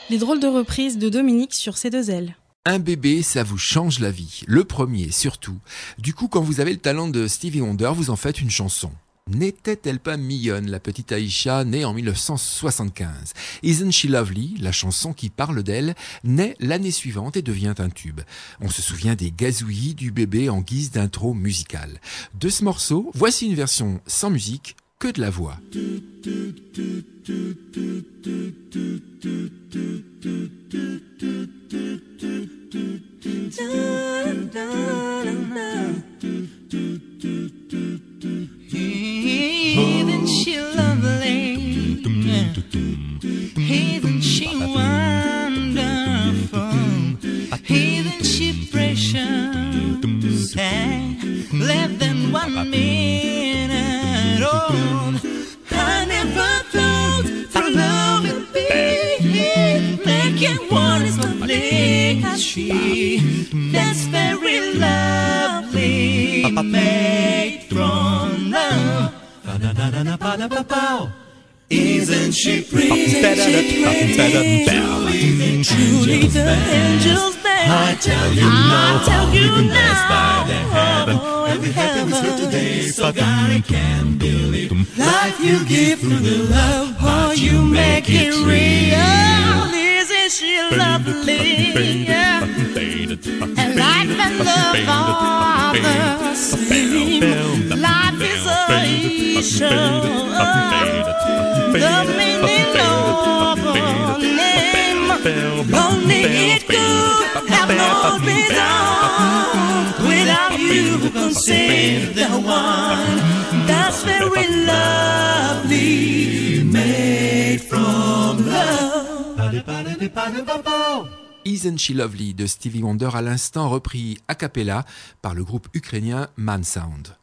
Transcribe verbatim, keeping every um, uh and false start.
Les drôles de reprises de Dominique sur Ses deux ailes. Un bébé, ça vous change la vie. Le premier, surtout. Du coup, quand vous avez le talent de Stevie Wonder, vous en faites une chanson. N'était-elle pas mignonne, la petite Aïcha, née en dix-neuf cent soixante-quinze? Isn't She Lovely, la chanson qui parle d'elle, naît l'année suivante et devient un tube. On se souvient des gazouillis du bébé en guise d'intro musicale. De ce morceau, voici une version sans musique, que de la voix. Isn't she lovely? Isn't she wonderful? Isn't she precious? And less than one minute old. I never thought our love would be making one is lovely as she. That's very lovely, made from love. Isn't she pretty? Isn't truly the angel's bed? I tell you now, tell you now, every heaven was here today, so God I can't believe life you give through the love, how you make it real. Isn't she lovely? Yeah. And life and love are the same. Life is a show. The meaning of a name. Only it could have no reason. Without you, who can save the one that's very lovely, made from love. Isn't She Lovely de Stevie Wonder à l'instant repris a cappella par le groupe ukrainien Mansound.